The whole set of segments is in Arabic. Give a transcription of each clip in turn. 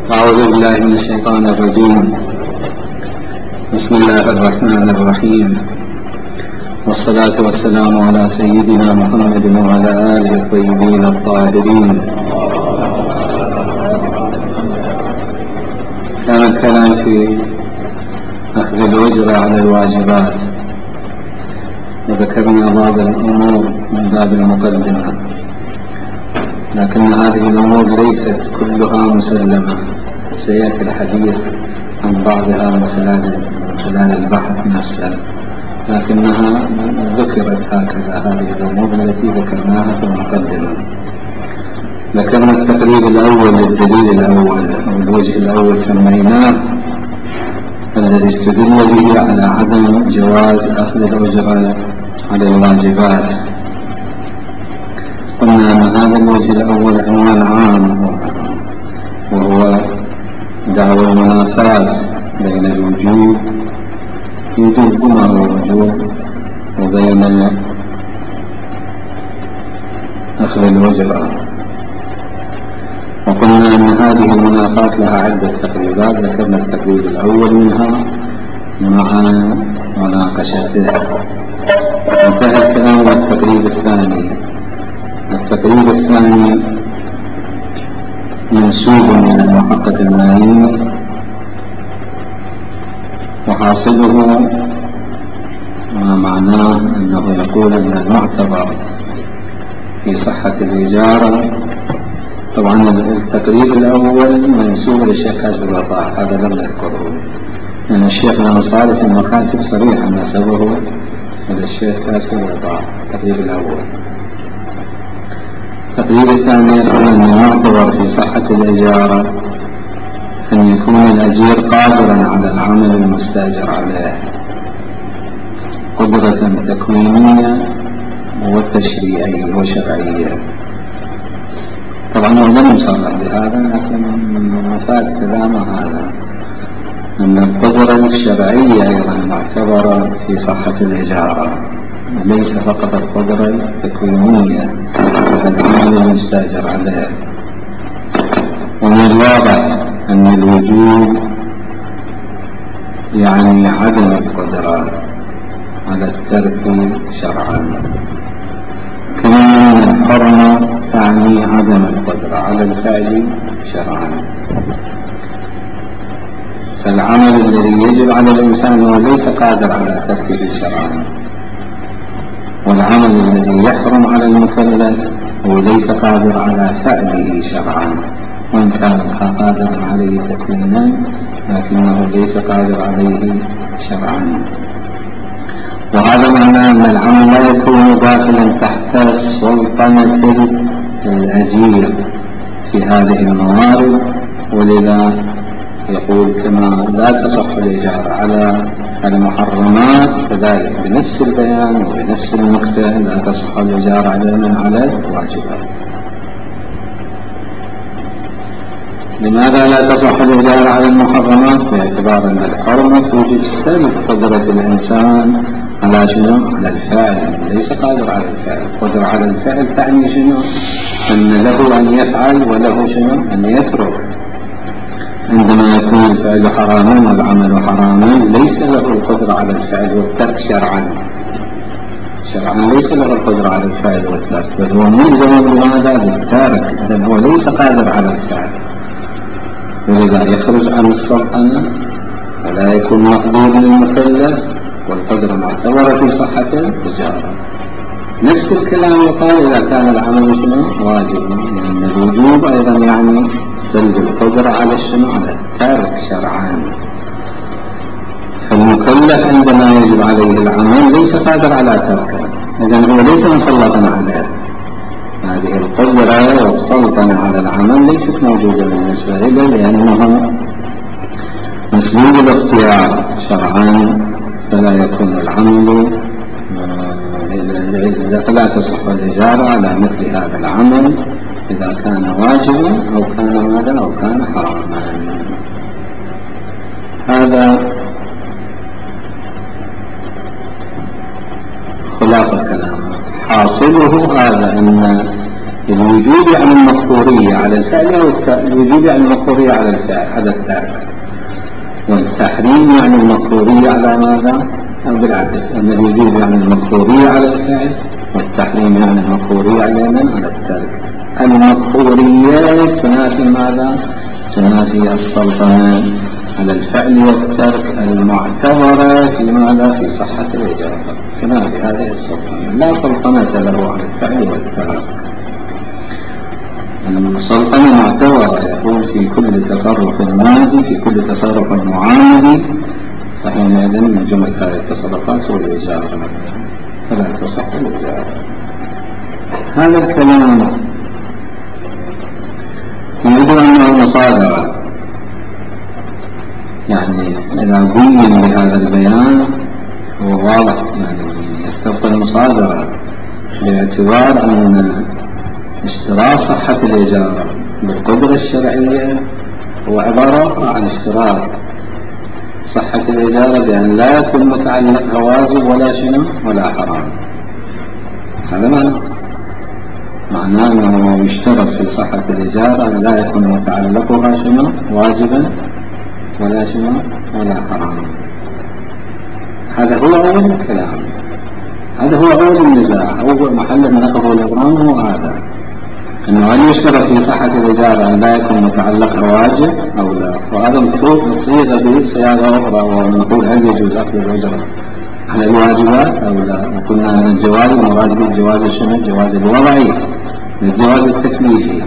أعوذ بالله من الشيطان الرجيم. بسم الله الرحمن الرحيم، والصلاة والسلام على سيدنا محمد وعلى آله الطيبين الطاهرين. كان الكلام في أخذ الأجرة على الواجبات، وذكرنا بعض الأمور من باب المقدمة، لكن هذه الأمور ليست كلها مسلمة، سيأتي الحديث عن بعضها من خلال البحث نفسه، لكنها ذكرت هكذا هذه الأمور التي ذكرناها في المقدمة. ذكرنا التقريب الأول للدليل الأول أو الوجه الأول سميناه الذي استدل به على عدم جواز أخذ الأجرة على الواجبات. قلنا أن هذا الوجه الأول عنوان عام، وهو دعوى المنافاة بين الوجوب ما هو وجوب وبين أخذ الأجرة. وقلنا أن هذه المنافاة لها عدة تقريبات، ذكرنا التقريب الأول منها مع مناقشته. انتهى الكلام إلى التقريب الثاني. التقريب الثاني منسوب من المحقق المالي، وحاصله ما معناه أنه يقول أن المعتبر في صحة الإجارة. طبعا التقريب الأول منسوب للشيخ كاشف الوضاح، هذا لم نذكره، لأن الشيخ الأنصاري في المكاسب صريحا نسبه إلى الشيخ كاشف الوضاح. التقريب الأول. التقريب الثاني يقول أن المعتبر في صحة الإجارة أن يكون الأجير قادرا على العمل المستأجر عليه قدرة تكوينية وتشريعية وشرعية. طبعا هو لم يصرح بهذا، لكن مفاد كلامه هذا أن القدرة الشرعية أيضا معتبرة في صحة الإجارة، ليس فقط القدرة التكوينية العمل المستأجر عليه. ومن الواضح أن الوجوب يعني عدم القدرة على الترك شرعا، كما أن الحرمة تعني عدم القدرة على الفعل شرعا. فالعمل الذي يجب على الإنسان هو ليس قادر على تركه شرعا، والعمل الذي يحرم على المكلف هو ليس قادر على فعله شرعا، وإن كان قادر عليه تكوينا لكنه ليس قادر عليه شرعا. وهذا معناه أن العمل لا يكون داخلا تحت سلطنة الأجير في هذه الموارد، ولذا يقول كما لا تصح الإجارة على المحرمات كذلك بنفس البيان وبنفس النكتة لا تصح الإجارة على من على الواجبات. لماذا لا تصح الإجارة على المحرمات؟ باعتبار أن الحرمة توجد سلب قدرة الإنسان على شنو؟ على الفعل، ليس قادر على الفعل. قدر على الفعل تعني شنو؟ أن له أن يفعل وله شنو؟ أن يترك. عندما يكون الفعل حراما والعمل حراما ليس له القدرة على الفعل والترك شرعا. ليس له القدرة على الفعل والترك، بل هو ملزم بماذا؟ بالترك، إذن هو ليس قادر على الفعل، ولذا يخرج عن السلطنة ولا يكون مقدور للمكلف، والقدرة معتبرة في صحة الإجارة. نفس الكلام يقال إذا كان العمل شنو؟ واجب، لأن الوجوب أيضا يعني سلب القدرة على الشنو؟ على الترك شرعا. فالمكلف عندما يجب عليه العمل ليس قادر على تركه، إذن هو ليس مسلطا عليه. هذه القدرة والسلطنة على العمل ليست موجودة بالنسبة له، لأنه مسلوب الاختيار شرعا، فلا يكون العمل لا تصح الإجارة على مثل هذا العمل إذا كان واجبا أو كان ماذا أو كان حراما. هذا خلاصة كلامه. حاصله هذا أن الوجوب عن المقدورية على الفعل الوجوب يعني المقدورية على الفعل على التارك، والتحريم يعني المقدورية على ماذا؟ أو بالعكس أن الوجوب يعني المقدورية على الفعل، والتحريم يعني المقدورية على من؟ على التارك. المقدورية تنافي ماذا؟ تنافي السلطنة على الفعل والترك المعتبرة في ماذا؟ في صحة الإجابة. تنافي هذه السلطنة، لا سلطنة له على الفعل والترك. السلطنة معتبرة، يقول في كل تصرف ماضي، في كل تصرف معاملي، فحينئذ من جملة هذه التصرفات هو الإجابة، فلا تصح الإجابة. هذا الكلام يبدو أنه مصادرة، يعني إذا بين بهذا البيان هو واضح، يعني يستبقى المصادرة، باعتبار أن اشتراط صحة الإجارة بالقدرة الشرعية هو عبارة عن اشتراط صحة الإجارة بأن لا يكون متعلقها واجب ولا شنو ولا حرام. هذا معناه أنه يشترط في صحة الإجارة أن لا يكون متعلقها شنو واجبا ولا شنو ولا حرام. هذا هو أول الكلام، هذا هو أول النزاع، أول محل النقض والإبرام هو هذا، أنه هل يشترط في صحة الإجارة أن لا يكون متعلقها واجب أو لا. وهذا مصيغ بصياغة أخرى، ونقول هل يجوز أخذ الأجرة على الواجبات أو لا. وقلنا أن الجواز المراد بالجواز شنو؟ الجواز الوضعي، الجواز التكليفي،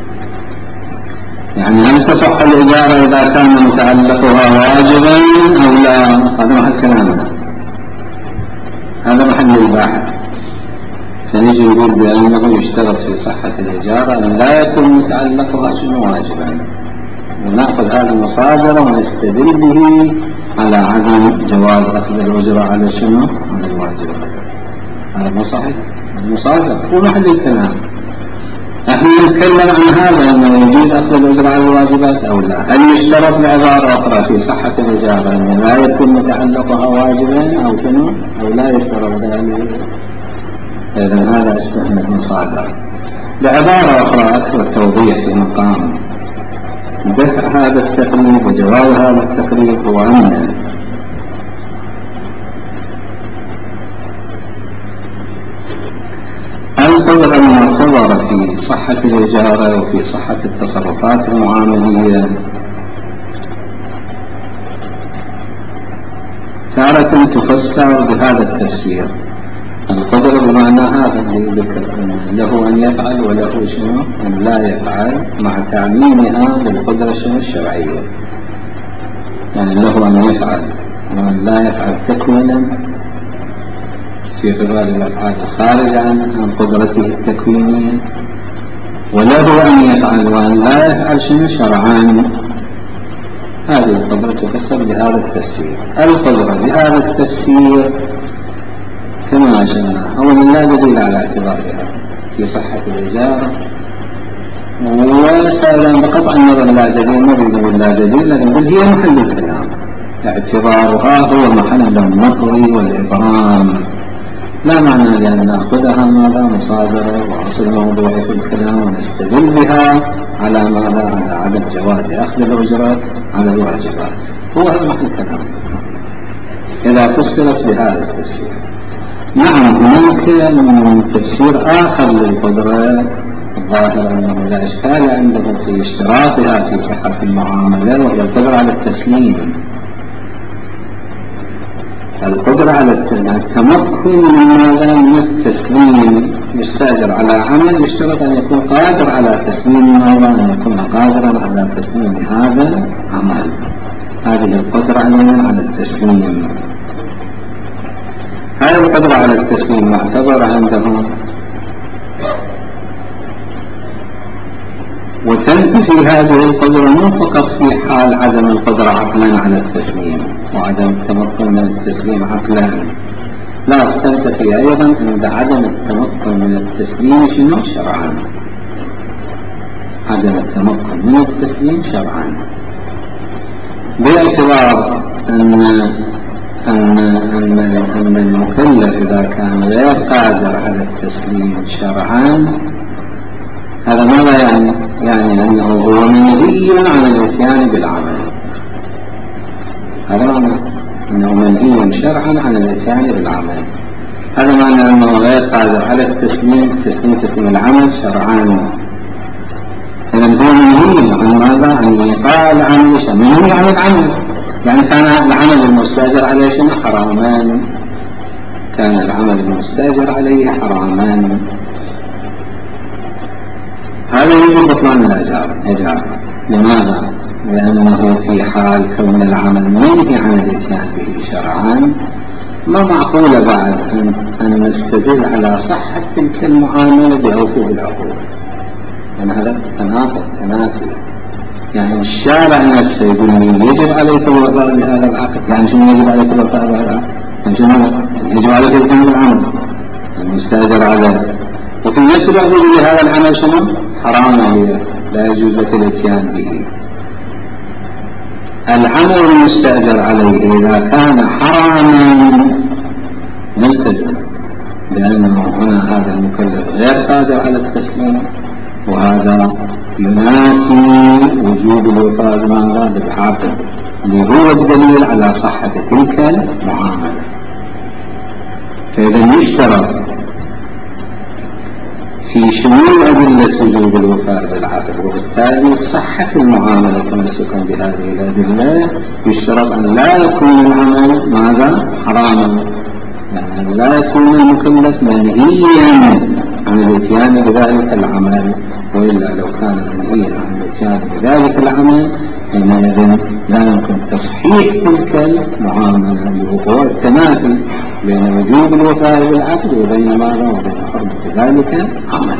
يعني هل تصح الإجارة إذا كان متعلقها واجبا أو لا. هذا محل كلامنا، هذا محل الباحث. فنجي نقول بأنه يشترط في صحة الإجارة أن لا يكون متعلقها شنو واجبا، ونأخذ هذا المصادر ونستدل به على عدم جواز أخذ الأجرة على شنو؟ على الواجبات. هذا مو صحيح، المصادر هو محل الكلام. نحن نتكلم عن هذا، أنه يجوز أخذ الأجرة على الواجبات أو لا. هل يشترط بعبارة أخرى في صحة الإجارة أن لا يكون متعلقها واجبا أو شنو؟ أو لا يشترط ذلك؟ إذن هذا أشبه من المصادر. بعبارة أخرى أكثر توضيح في مقام دفع هذا التقليد وجواب هذا التقليد، هو أن القدرة المعتبرة في صحة الإجارة وفي صحة التصرفات المعاملية تارة تفسر بهذا التفسير. القدرة بمعنى هذا اللي ذكر، له أن يفعل وله شنو أن لا يفعل، مع تعميمها بالقدرة شنو الشرعية. يعني له أن يفعل وأن لا يفعل تكوينا في غبار الأفعال الخارج عن قدرته التكوينية، وله أن يفعل وأن لا يفعل شنو شرعا. هذه القدرة تفسر بهذا التفسير. القدرة بهذا التفسير كما أشرنا أولا لا دليل على اعتبارها في صحة الإجارة، وسائلا بقطع النظر لا دليل، ما بنقول لا دليل، لكن نقول هي محل الكلام، اعتبارها هو محل النقض والإبرام، لا معنى لأن نأخذها ماذا مصادرة وأصل موضوعي في الكلام ونستدل بها على ماذا؟ على عدم جواز أخذ الأجرة على الواجبات. هو هذا محل الكلام إذا فسرت بهذا التفسير. نعم هناك تفسير آخر للقدرة الظاهر أنه لا إشكال عنده في اشتراطها في صحة المعاملة، وهي القدرة على التسليم. القدرة على التمكن من ماذا؟ من التسليم. يستأجر على عمل يشترط أن يكون قادر على تسليم ماذا؟ أن يكون قادرا على تسليم هذا العمل. هذه القدرة على التسليم. هذه القدرة على التسليم معتبرة عندهم، وتنتفي هذه القدرة مو فقط في حال عدم القدرة عقلا على التسليم وعدم التمكن من التسليم عقلا، لا، تنتفي أيضا عند عدم التمكن من التسليم شنو شرعا. عدم التمكن من التسليم شرعا باعتبار أن المكلف إذا كان غير قادر على التسليم شرعا، هذا ماذا يعني؟ يعني أنه هو منهي عن الإتيان بالعمل. هذا معنى أنه منهي شرعا عن الإتيان بالعمل. هذا معنى أنه غير قادر على تسليم العمل شرعان. إذن هو منهي عن ماذا؟ عن إيقاع العمل، منهي عن العمل، يعني كان العمل المستأجر عليه شنو؟ حرامان. كان العمل المستأجر عليه حرامان. هذا يجب بطلان الإجارة. لماذا؟ لأنه في حال كون العمل منهي عن الإتيان به شرعان، ما معقول بعد أن نستدل على صحة تلك المعاملة بعقوبة العقوبة، لأن هذا تنافي. يعني الشارع نفسه يقول لي يجب عليك الوفاء بهذا العقد. يعني شنو يجب عليك الوفاء بهذا العقد؟ يعني شنو يجب عليك الإتيان بالعمل المستأجر عليه، وفي نفس الوقت يقول هذا العمل شنو؟ حرام عليه، لا يجوز لك الإتيان به. العمل المستأجر عليه إذا كان حراما ملتزم، لأنه هنا هذا المكلف غير قادر على التسليم، وهذا ينافي وجوب الوفاء بماذا؟ بالعقد، اللي هو الدليل على صحة تلك المعاملة. فإذا يشترط في شمول أدلة وجوب الوفاء بالعقد وبالتالي صحة المعاملة تمسكا بهذه الأدلة، يشترط أن لا يكون العمل ماذا؟ حراما، يعني لا يكون المكلف منهيا عن الاتيان بذلك العمل. وإلا لو كان منهيا عن الاتيان بذلك العمل حينئذ لا يمكن تصحيح تلك المعاملة، وهو التنافي بين وجوب الوفاء بالعقد وبين ماذا؟ وبين حرمة ذلك العمل.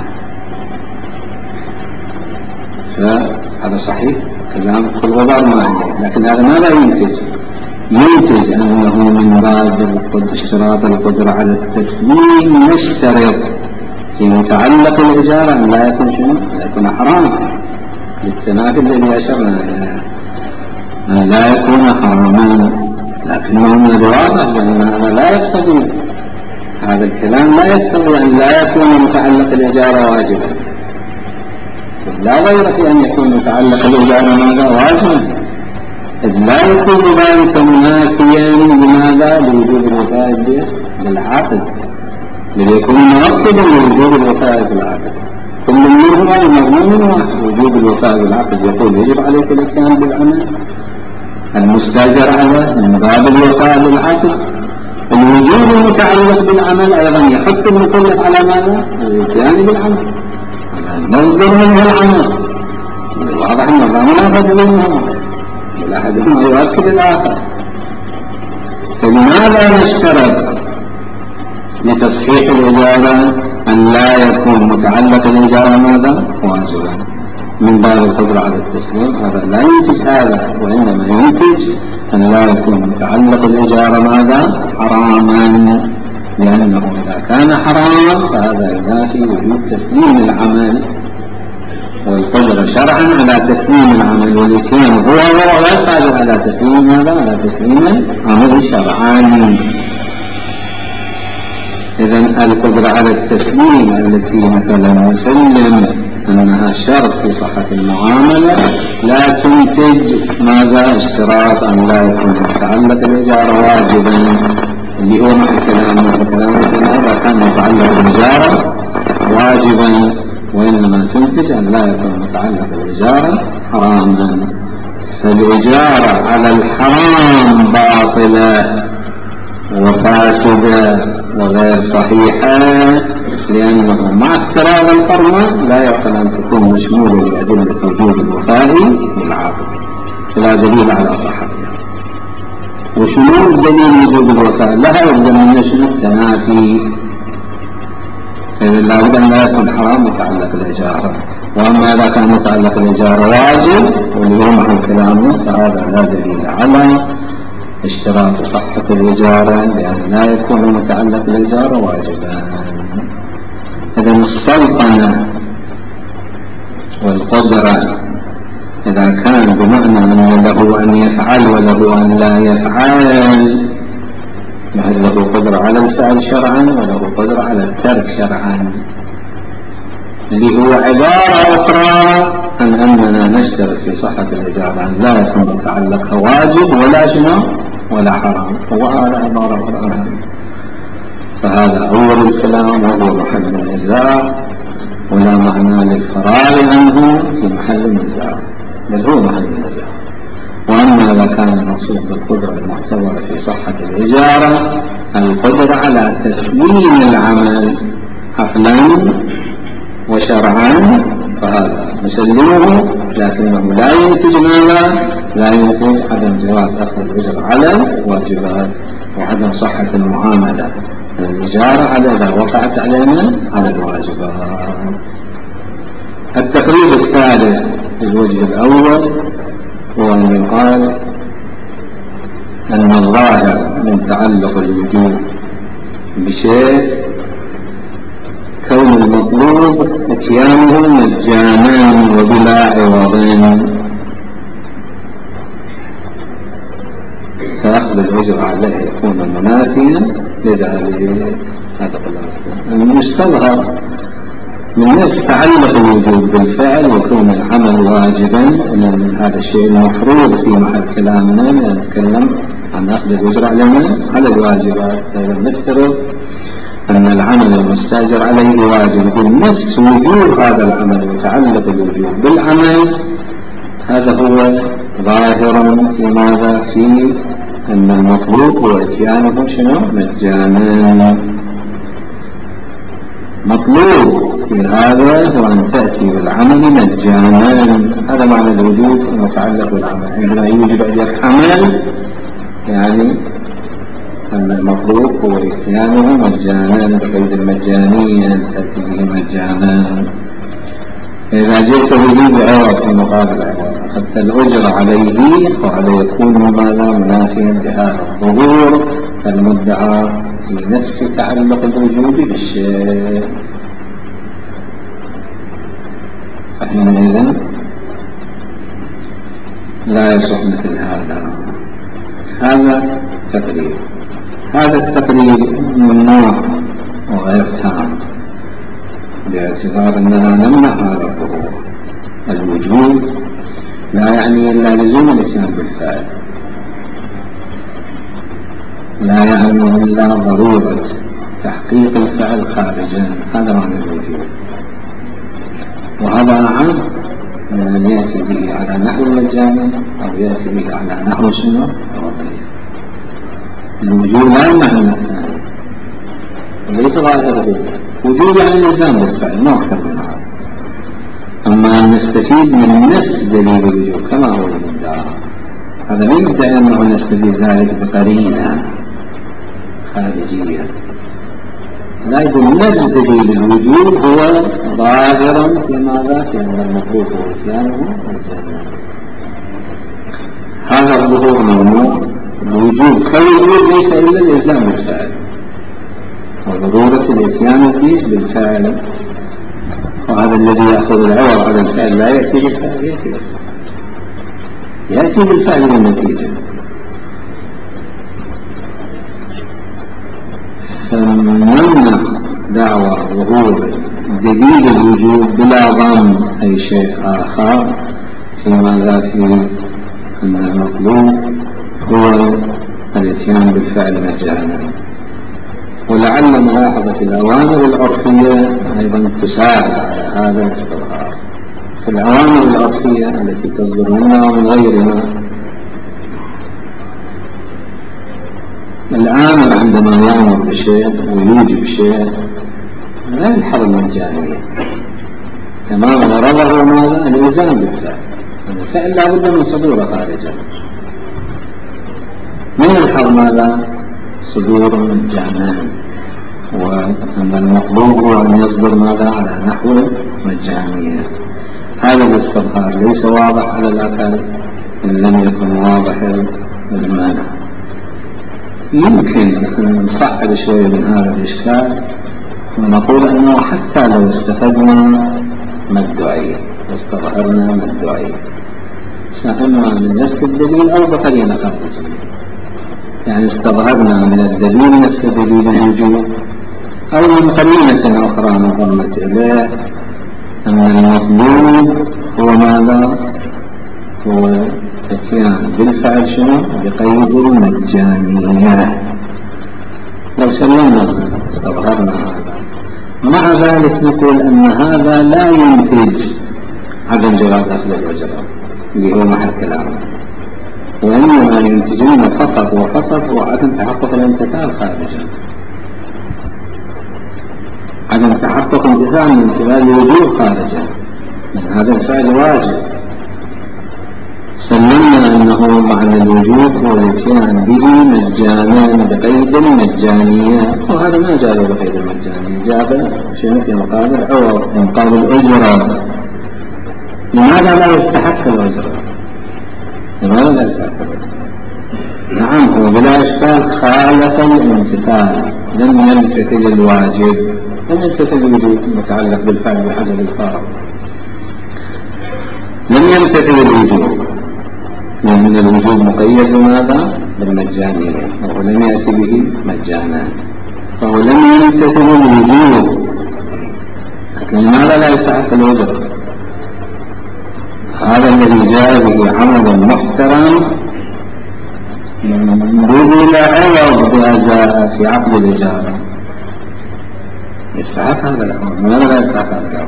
فهذا صحيح كلام كل غبار ما عنده، لكن هذا ماذا ينتج أنه من باب اشتراط القدرة على التسليم يشترط في متعلق الإجارة أن لا يكون شنو؟ لا يكون حراما، للتنافي الذي أشرنا أن لا يكون حراما. لكنه من الواضح بأن هذا لا يقتضي، هذا الكلام لا يقتضي أن لا يكون متعلق الإجارة واجبا، لا غير في أن يكون متعلق الإجارة ماذا؟ واجبا، إذ لا يكون ذلك منافيا لماذا؟ لوجوب الوفاء بالعقد، ليكون مؤكدا لوجوب الوفاء بالعقد. كل منهما المضمون واحد، وجوب الوفاء بالعقد يقول يجب عليك الاتيان بالعمل المستأجر عليه من باب الوفاء بالعقد. الوجوب المتعلق بالعمل أيضا يحث المكلف على ماذا؟ الاتيان بالعمل، المصدر منه العمل. واضح أنه لا منافذ منهما، ولا أحدهما يؤكد الآخر. فلماذا نشترط لتصحيح الإجارة أن لا يكون متعلق الإجارة ماذا؟ واجبا من باب القدرة على التسليم؟ هذا لا ينتج هذا، وإنما ينتج أن لا يكون متعلق الإجارة ماذا؟ حراما، لأنه إذا كان حراما فهذا ينافي وجود تسليم العمل والقدرة شرعا على تسليم العمل، والإتيان هو غير قادر على تسليم ماذا؟ على تسليم العمل شرعا. إذن القدرة على التسليم التي مثلا نسلم أنها شرط في صحة المعاملة لا تنتج ماذا؟ اشتراط أن لا يكون متعلق الإجارة واجبا، اللي هو مع كلام هذا كان متعلق الإجارة واجبا، وإنما تنتج أن لا يكون متعلق الإجارة حراما. فالإجارة على الحرام باطلة وفاسدة وغير صحيحة، لأنه مع افتراض الحرمة لا يعقل أن تكون مشمولة لأدلة وجوب الوفاء بالعقد، فلا دليل على صحتها. وشمول دليل وجوب الوفاء لها يبدأ من شنو؟ التنافي. فإذا لا بد أن لا يكون حرام متعلق الإجارة، وأما إذا كان متعلق الإجارة واجب واللي هو مع كلامه فهذا لا دليل على اشتراط صحة الإجارة، لأن لا يكون متعلق الإجارة واجبا. إذن السلطنة والقدرة إذا كان بمعنى أن له أن يفعل وله أن لا يفعل، يعني له قدرة على الفعل شرعا وله قدرة على الترك شرعا، اللي هو عبارة أخرى عن أننا نشترط في صحة الإجارة أن لا يكون متعلقها واجب ولا شنو ولا حرام، هو هذا عبارة عنها. فهذا أول الكلام وهو محل النزاع، ولا معنى للفراغ عنه في محل النزاع، بل هو محل النزاع. وأما إذا كان المقصود بالقدرة المعتبرة في صحة الإجارة القدرة على تسليم العمل عقلا وشرعا فهذا نسلمه، لكنه لا ينتج ماذا؟ لا ينتج عدم جواز أخذ الأجر على الواجبات وعدم صحة المعاملة الإجارة على إذا وقعت علينا على الواجبات. التقريب الثالث في الوجه الأول هو أن يقال أن الظاهر من تعلق الوجوب بشيء كون المطلوب اتيانه مجانا وبلا عوض، فأخذ الأجر عليه يكون منافيا لذلك. هذا خلاصة المستظهر من نفس تعلق الوجوب بالفعل وكون العمل واجبا، لأن هذا الشيء المفروض في محل كلامنا نتكلم عن أخذ الأجر على الواجبات. نفترض أن العمل المستأجر عليه واجب، يقول نفس وجوب هذا العمل وتعلق الوجوب بالعمل، هذا هو ظاهر في ماذا؟ في أن المطلوب هو اتيانه شنو؟ مجانا. مطلوب في هذا هو أن تأتي بالعمل مجانا، هذا معنى الوجوب المتعلق بالعمل. عندما يوجب عليك عمل يعني أن المطلوب هو اتيانه مجانا بقيد المجانية، تأتي به مجانا. إذا جئت به بعوض في مقابل عوض أخذت الأجر عليه فهذا يكون ماذا؟ منافيا بهذا الظهور المدعى في نفس تعلق الوجوب بالشيء. فحينئذ لا يصح مثل هذا تقريب. هذا التقريب ممنوع وغير تام باعتبار أننا نمنع هذا الظهور. الوجوب لا يعني إلا لزوم الإتيان بالفعل، لا يعني إلا ضرورة تحقيق الفعل خارجا، هذا معنى الوجوب. وهذا أعم من أن يأتي به على نحو المجاني أو يأتي به على نحو شنو؟ الوجوب لا يمنع من الثاني وليس ظاهره وجوب يعني الإلزام بالفعل، ما أكثر من هذا. أما أن نستفيد من نفس دليل الوجوب كما هو المدعى، هذا لا يدعي أنه نستفيد ذلك بقرينة خارجية، لا يقول نفس دليل الوجوب هو ظاهرا في ماذا؟ في أن المطلوب هو اتيانه الجنة. هذا الظهور ممنوع. الوجوب كالوجوب ليس إلا الإلزام بالفعل وضرورة الاتيان فيه بالفعل، وهذا الذي يأخذ العوض على الفعل لا يأتي بالفعل، يأتي بالفعل والنتيجة. فنمنع دعوى ظهور دليل الوجوب بلا ضم أي شيء آخر في ماذا؟ في أن المطلوب هو الاتيان بالفعل مجانا. ولعل ملاحظة الأوامر العرفية أيضا تساعد على هذا الاستظهار. في الأوامر العرفية التي تصدر منا ومن غيرنا، الآمر عندما يأمر بشيء ويوجب شيء لا يلحظ المجانية، تماما غرضه ماذا؟ الإلزام بالفعل. الفعل لا بد من صدوره خارجا، من يلحظ ماذا؟ صدور مجانا، وأن المطلوب هو أن يصدر ماذا؟ على نحو مجانية. هذا الاستظهار ليس واضح على الأقل إن لم يكن واضح المعنى. يمكن أن نصعد شوية من هذا الإشكال ونقول أنه حتى لو استفدنا ما ادعي واستظهرنا ما ادعي، سأما من نفس الدليل أو بقرينة خارجية، يعني استظهرنا من الدليل نفس دليل الوجوب أو من قرينة أخرى نظمت إليه أن المطلوب هو ماذا؟ هو اتيان بالفعل شنو؟ بقيد المجانية. لو سلمنا استظهرنا هذا، مع ذلك نقول أن هذا لا ينتج عدم جواز أخذ الأجرة اللي هو محل كلامه، وإنما ينتجون فقط وفقط هو عدم تحقق الامتثال خارجا، عدم تحقق امتثال من خلال الوجوب خارجا من هذا الفعل واجب. سلمنا أنه معنى الوجوب هو الاتيان به مجانا بقيد المجانية، وهذا ما جاء بقيد المجانية، جاء شنو في مقابل عوض مقابل أجرة. لماذا لا يستحق الأجرة؟ لماذا لا يستحق الأجرة؟ نعم هو بلا إشكال خالف الامتثال، لم يمتثل الواجب، لم يمتثل الوجوب المتعلق بالفعل بحسب الفرض، لم يمتثل الوجوب لأن الوجوب مقيد بماذا؟ بالمجانية، وهو لم يأتي به مجانا، فهو لم يمتثل الوجوب، لكن لماذا لا يستحق الأجرة؟ هذا الذي جاء به عمل محترم بذل عوض بأزاء في عقد الإجارة، يستحق هذا الأمر. لماذا لا يستحق هذا الأمر؟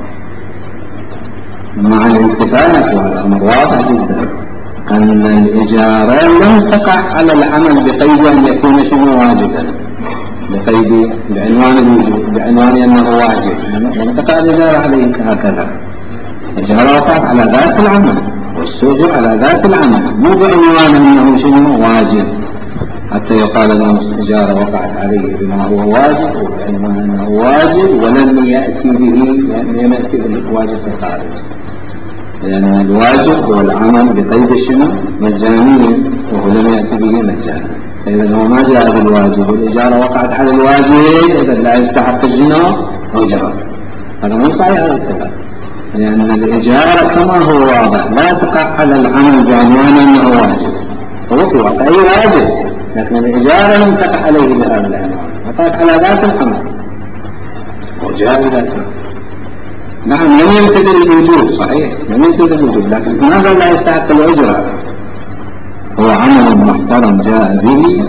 مع الاتفاق، والأمر واضح جدا أن الإجارة لم تقع على العمل بقيد أن يكون شنو واجبا، بقيد بعنوان الوجوب، بعنوان أنه واجب، لم تقع الإجارة عليه هكذا. الإجارة وقعت على ذات العمل والسجر على ذات العمل، مو بعنوان أنه شنو واجب حتى يقال أن الإجارة وقعت عليه بما هو واجب وبعنوان أنه واجب ولم يأتي به، لم يأتي بالواجب في الخارج، لأن الواجب هو العمل بقيد الشنو مجانيا، وهو لم يأتي به مجانا. فإذا هو ما جاء بالواجب والإجارة وقعت على الواجب، إذا لا يستحق الشنو أجرة. هذا مو صحيح هذا الكلام، لأن الإجارة كما هو واضح لا تقع على العمل بعنوان أنه واجب، هو في واقعه واجب، لكن الإجارة لم تقع عليه بهذا العنوان، وقعت على ذات العمل وجاء ذاته. نعم لم يمتثل الوجوب، صحيح لم يمتثل الوجوب، لكن لماذا لا يستحق الأجرة؟ هو عمل محترم جاء به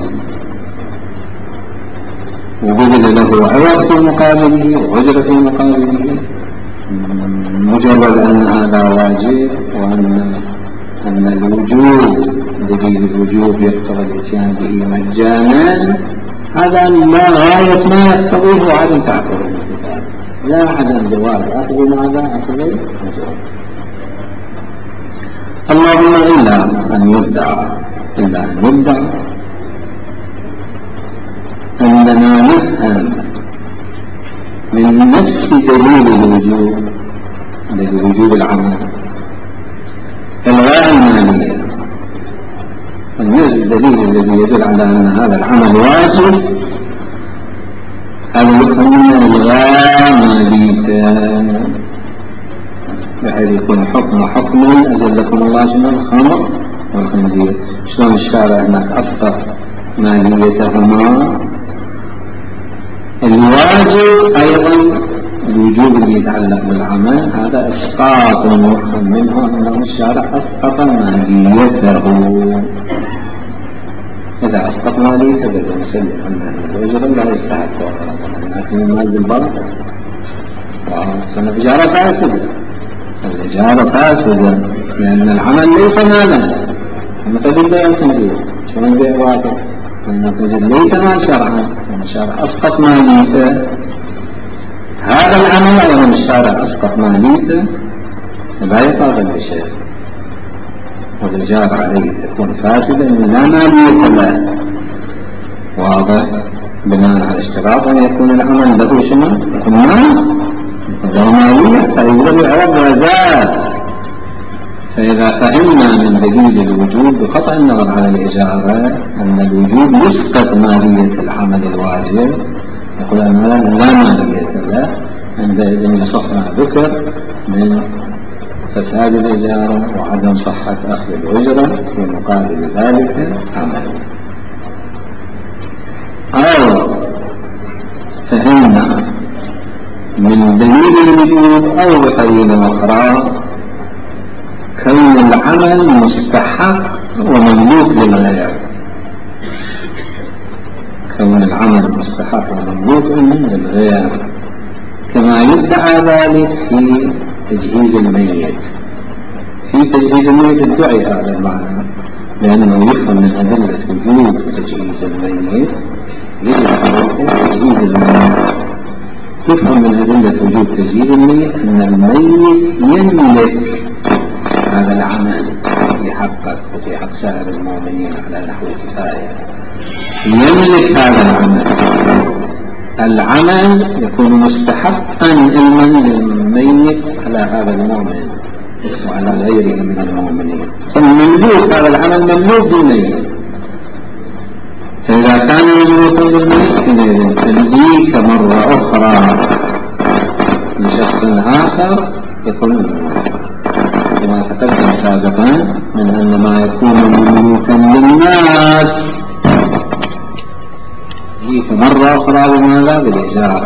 وبذل له عوض في مقابله وأجر في مقابله، مجرد أن هذا واجب وأن الوجوب دليل الوجوب يقتضي الاتيان به مجانا، هذا لا غاية ما يقتضيه عدم تحقق الامتثال، لا عدم جواز أخذ ماذا؟ أخذ الأجرة. اللهم إلا أن يدعى أننا نفهم من نفس دليل الوجوب العمل الغاء المالية، الدليل الذي يدل على أن هذا العمل واجب أن يفهم الغاء ماليته، بحيث يكون حكم أجلكم الله شنو الخمر والخنزير. شلون الشارع هناك أسقط ماليتهما؟ الواجب أيضا الوجوب اللي يتعلق بالعمل هذا إسقاط مفهم منه أنه الشارع أسقط ماليته. إذا أسقط ماليته بدأ نسلم أن الأجر لا يستحق، لكن المال بالباطل وسنة إجارة فاسدة. الإجارة فاسدة لأن العمل ليس مالا، مثل البيع الخنزير شنو البيع باطل؟ الخنزير ليس مال شرعا، الشارع أسقط ماليته. هذا العمل أيضا الشارع أسقط ماليته لا يقابل بشيء، والإجارة عليه تكون فاسدة إن لا مالية له. واضح؟ بناء على اشتراط أن يكون العمل له شنو؟ يكون مال، يكون له مالية فيوجد العوض وزاد. فإذا فهمنا من دليل الوجوب بقطع النظر على الإجارة أن الوجوب يسقط مالية العمل الواجب، يقول أن هذا لا مالية له، عندئذ يصح ما ذكر من فساد الإجارة وعدم صحة أخذ الأجرة في مقابل ذلك عمل. أو فهمنا من دليل الوجوب أو بقرينة أخرى العمل مستحق ومملوك للغير، كون العمل مستحق ومملوك للغير، كما يدعى ذلك في تجهيز الميت. في تجهيز الميت ادعي هذا المعنى، لأنه يفهم من أدلة وجود تجهيز الميت، تجهيز الميت يفهم من أدلة وجود تجهيز الميت أن الميت يملك هذا العمل في حقك وفي حق سائر المؤمنين على نحو الكفاية، يملك هذا العمل يكون مستحقا علما للميت على هذا المؤمن وعلى غيره من المؤمنين، فمملوك هذا العمل مملوك للميت. فإذا كان مملوكا للميت حينئذ تمليك مرة أخرى لشخص آخر يكون كما تقدم سابقا من أن ما يكون مملوكا للناس تمليك مرة أخرى بماذا؟ بالإجارة.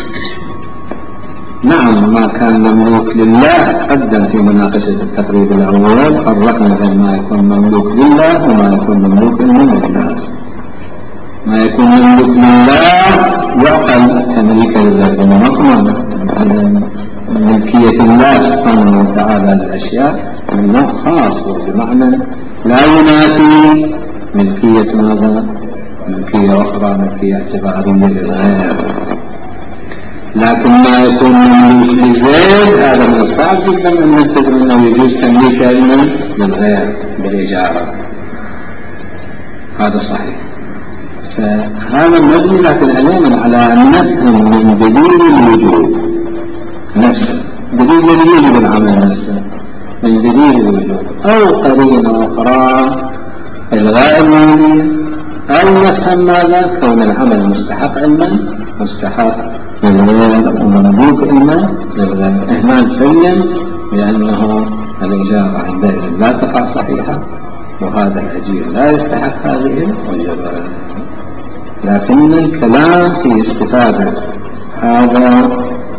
نعم، ما كان مملوك لله قدم في مناقشة التقريب الأول، فرقنا بين ما يكون مملوك لله وما يكون مملوك للناس. ما يكون مملوك لله يعقل كملك لله ومقمن ملكية الله سبحانه وتعالى للأشياء من نوع خاص، وبمعنى لا ينافي ملكية ماذا؟ ملكية أخرى، ملكية اعتبارية للغير. لكن ما يكون مملوك لزيد هذا من الصعب جدا أن نتفق أنه يجوز تمليك علما للغير بالإجارة، هذا صحيح. فهذا مبني لكن علينا على أن نفهم من دليل الوجود نفسه، دليل يجب العمل نفسه من دليل الوجود، أو قرينة أخرى إلغاء المعنية، أو نفهم ماذا؟ كون العمل مستحق علما مستحق للغير ومملوك علما للغير. إهمال سلم لأنه الإجابة عندئذ لا تقع صحيحة، وهذا الأجير لا يستحق هذه الوجبة. لكن الكلام في استفادة هذا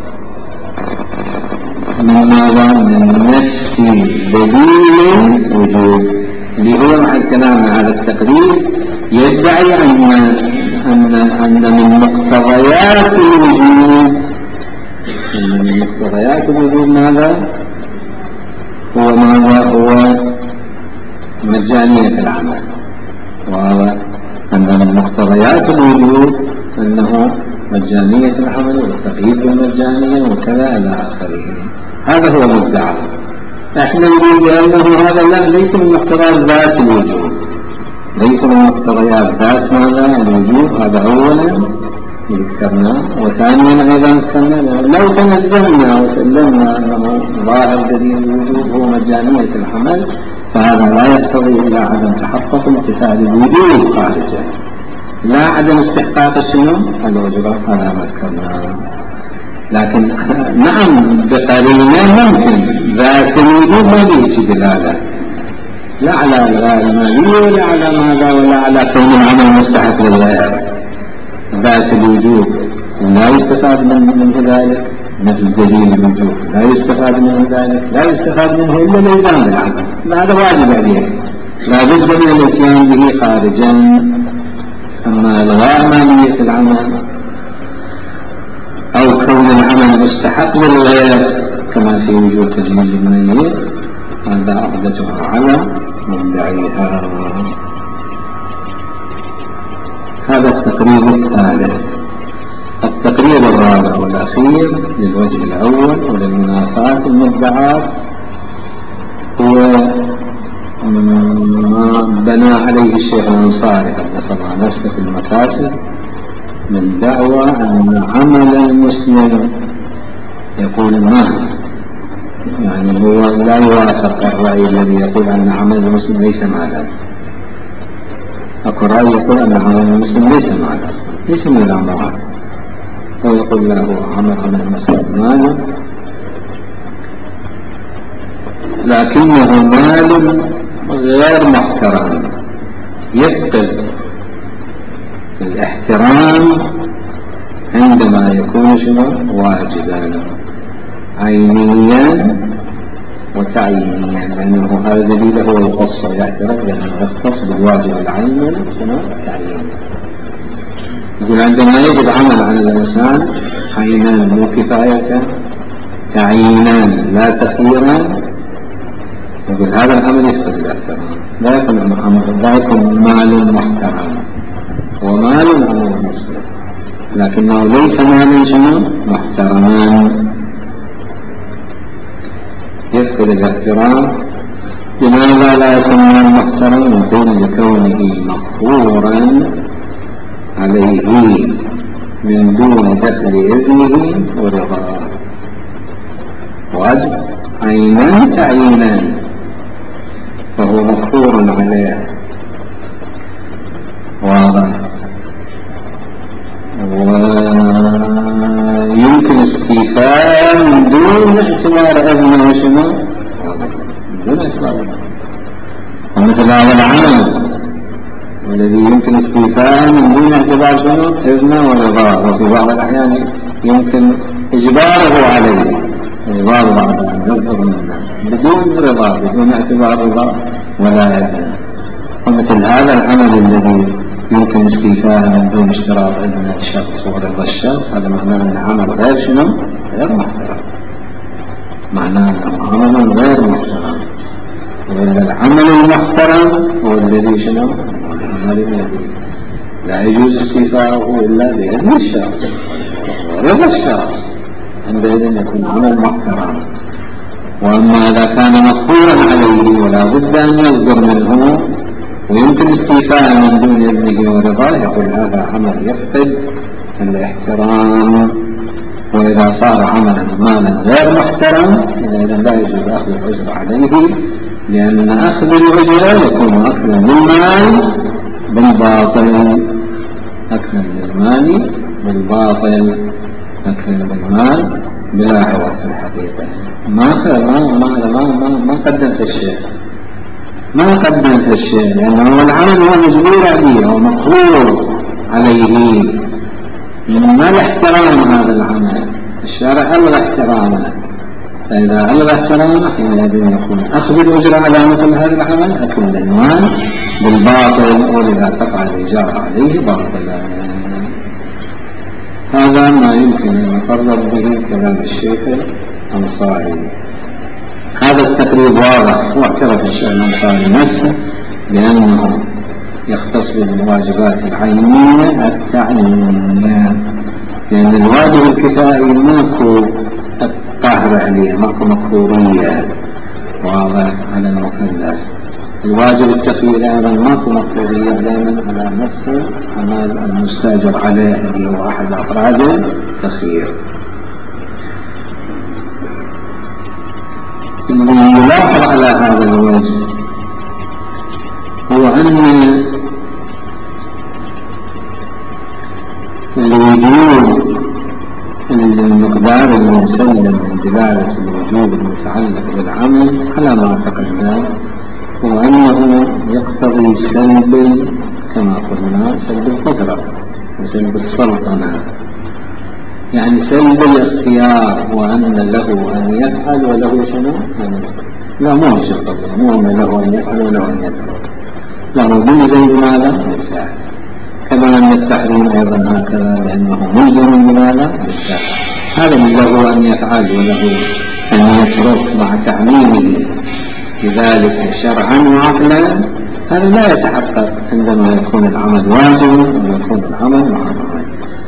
من ماذا؟ من نفس دليل الوجود اللي هو مع الكلام على التقريب يدعي أن من مقتضيات الوجود ماذا؟ هو ماذا؟ هو مجانية العمل، وهذا أن من مقتضيات الوجود أنه مجانية العمل والتقييد بالمجانية وكذا إلى آخره. هذا هو المدعى. احنا نقول بأنه هذا لا، ليس من مقتضيات ذات الوجود، ليس من مقتضيات ذات ماذا؟ الوجود. هذا أولا ذكرنا، وثانيا أيضا ذكرنا لو تنزلنا وسلمنا أنه ظاهر دليل الوجود هو مجانية العمل، فهذا لا يقتضي إلا عدم تحقق امتثال الوجود خارجه، لا عدم استحقاق الشنو؟ الوجوب. هذا ما ذكرناه. لكن نعم بقرينة ممكن ذات الوجود ما بيجي دلالة لا على الغير المالية ولا على ماذا ولا على كون العمل مستحق للغير. ذات الوجود لا يستفاد منه ذلك، نفس دليل الوجود لا يستفاد منه ذلك، لا يستفاد منه إلا الإلزام بالعمل، هذا واجب عليه لا بد من الاتيان به خارجا. أما الغاء مالية العمل أو كون العمل مستحق للغير كما في وجود تجهيز الميت، هذا عقدته على مدعيها. هذا التقريب الثالث. التقريب الرابع والأخير للوجه الأول وللمنافات المدعاة هو ما بنى عليه الشيخ الأنصاري قدس الله نفسه في المكاسب من دعوى أن عمل المسلم يقول ما يعني هو لا يوافق الرأي الذي يقول أن عمل المسلم ليس مالا. أكو رأي يقول أن عمل المسلم ليس مالا أصلا، ليس من الأموال، هو يقول له عمل المسلم مال لكنه مال غير محترم، يفقد الاحترام عندما يكون شنو؟ واجبا عينيا تعيينيا، لأنه هذا دليل هو يخص يعترف بأنه يختص بالواجب العيني التعييني. يقول عندما يجب عمل على الإنسان عينان مو كفاية، تعيينان لا تخييران، يقول هذا العمل يفقد الاحترام، لا يكون مال محترم، هو مال عمل مسلم لكنه ليس مالا شنو محترمان، يفقد الاحترام. لماذا لا يكون مال محترم؟ يقول لكونه مقهورا عليه من دون دخل إذنه ورضاه. واجب عينان تعيينان، فهو مقهور عليه، واضح، ويمكن استيفاء من دون اعتبار أذنه وشنو من دون اعتبار أذنه. ومثل هذا العمل الذي يمكن استيفاء من دون اعتبار شنو إذنه ورضاه، وفي بعض الأحيان يمكن إجباره عليه، إجبار بعض أن يظهر منه بدون رضا، بدون اعتبار رضا ولا إذن. ومثل هذا العمل الذي يمكن استيفاء من دون اشتراط إذن الشخص ورضا الشخص، هذا معناه أن عمل غير شنو غير محترم، معناه أنه عمل غير محترم. وإلا العمل المحترم هو الذي شنو العمل الذي لا يجوز استيفاءه إلا بإذن الشخص ورضا الشخص، عندئذ يكون عمل محترم. وأما إذا كان مقهورا عليه ولا بد أن يصدر منه ويمكن استيفاء من دون إذنه ورضاه، يقول هذا عمل يفقد الاحترام. وإذا صار عملا مالا غير محترم إذا لا يجوز أخذ الأجر عليه، لأن أخذ الأجر يكون أكلا للمال بالباطل، أكلا للمال بالباطل، أكلا بالمال بلا عوض في الحقيقة. ما قدم في الشيء، ما قدم في الشيء، لأنه العمل هو مجبور عليه، هو مقهور عليه. ما الاحترام هذا العمل؟ الشارع ألغى احترامه، فإذا ألغى احترامه حينئذ يكون أخذ الأجر على مثل هذا العمل أكل للمال بالباطل، ولذا تقع الإجارة عليه باطلا. هذا ما يمكن أن نقرب به كلام الشيخ الأنصاري. هذا التقريب واضح، واعترف الشيخ الأنصاري نفسه بأنه يختص بالواجبات العينية التعيينية، لأن الواجب الكفائي ماكو قاهر عليه، ماكو مقهورية واضح على المكلف. الواجب التخيير أيضا ماكو مقهورية دائما على نفس عمل المستأجر عليه اللي هو أحد أفراد التخيير. اللي يلاحظ على هذا الوجه هو أن الوجوب المقدار المسلم من دلالة الوجوب المتعلق بالعمل على ما تقدم هو أنه يقتضي سلب، كما قلنا، سلب القدرة وسلب السلطنة، يعني سلب الاختيار، وأن له أن يفعل وله شنو؟ لا، مو هيش القضية، مو أن له أن يفعل وله أن يترك، له ملزم بماذا؟ بالفعل. كما أن التحريم أيضا هكذا، لأنه ملزم بماذا؟ بالفعل. هذا من له أن يفعل وله أن يترك مع تعميمه بذلك شرعا وعقلا، هذا لا يتحقق عندما يكون العمل واجبا ويكون العمل محرما.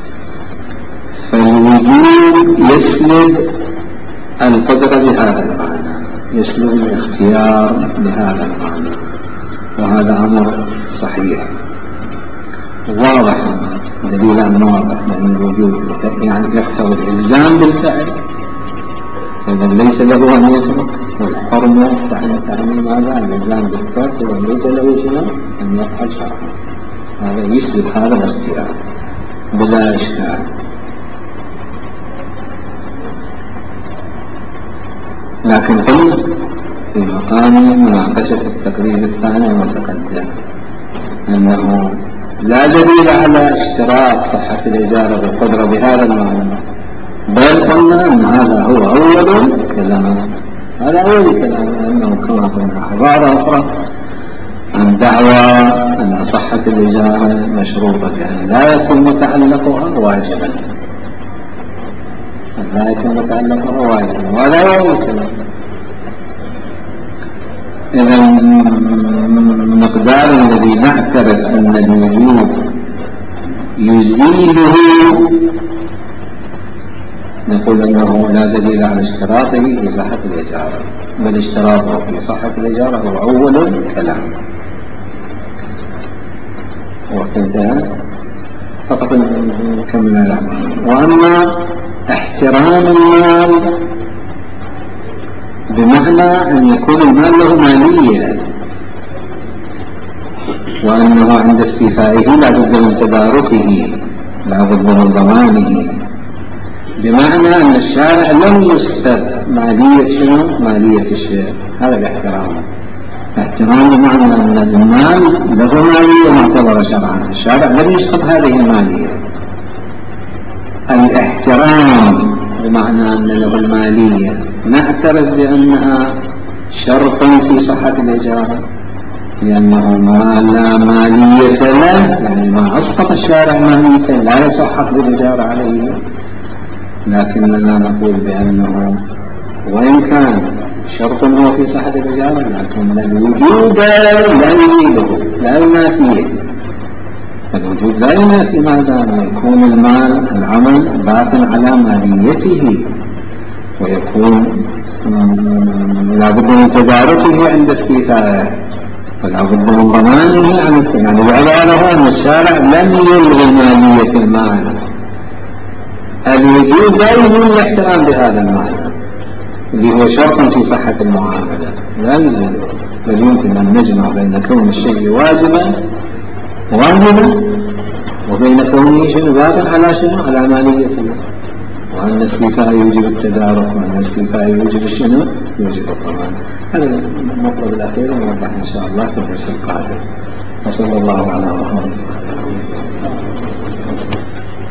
فالوجوب يسلب القدرة بهذا المعنى، يسلب الاختيار بهذا المعنى، وهذا أمر صحيح واضح، دليل واضح، لأن الوجوب يعني يقتضي الإلزام بالفعل، إذا ليس له أن يترك، والحرمة تعني ماذا؟ الإلزام بالترك، إذا ليس له شيء أن يفعل شرعا، هذا يسلب هذا الاختيار بلا إشكال. لكن قلنا في مقام مناقشة التقرير الثاني المتقدم أنه لا دليل على اشتراط صحة الإجارة بالقدرة بهذا المعنى، بل قلنا أن هذا هو أول كلام هذا أول كلام، لأنه كما قلنا عبارة أخرى عن دعوى أن صحة الإجارة مشروطة بأن لا يكون متعلقها واجبا، لا يكون متعلقها واجبا، وهذا أول كلام. إذا المقدار الذي نعترف أن الوجوب يزيله نقول أنه لا دليل على اشتراطه في صحة الإجارة، بل اشتراطه في صحة الإجارة هو أول الكلام. وقت انتهى فقط نكمل الآن. وأما احترام المال بمعنى أن يكون المال له مالية، وأنه عند استيفائه لا بد من تداركه، لا بد من ضمانه، بمعنى أن الشارع لم يستفد مالية شنو؟ مالية الشيء. هذا الاحترام. احترام بمعنى أن المال له مالية معتبرة شرعا، الشارع لم يسقط هذه المالية. الاحترام بمعنى أن له المالية نعترف بأنها شرط في صحة الإجارة، لأنه ما لا مالية له، يعني ما أسقط الشارع مالية لا يصح حق الإجارة عليه. لكننا نقول بأنه وإن كان شرط هو في صحة الإجارة، لكن الوجود لا يزيده، لا ينافيه. الوجود لا ينافي ما دام يكون المال العمل باق على ماليته، ويكون لا بد من تداركه عند استيفائه، ولا بد من ضمانه عن استيفائه. يعني بعبارة أن الشارع لم يلغي مالية المال، الوجود لا يزيل الاحترام بهذا المعنى اللي هو شرط في صحة المعاملة، لا يزيل، بل يمكن أن نجمع بين كون الشيء واجبا وبين كونه شنو باق على شنو على ماليته، وأن الاستيفاء يوجب التدارك، وأن الاستيفاء يوجب شنو يوجب الضمان. هذا المطلب الأخير نوضح إن شاء الله في الدرس القادم. وصلى الله على محمد.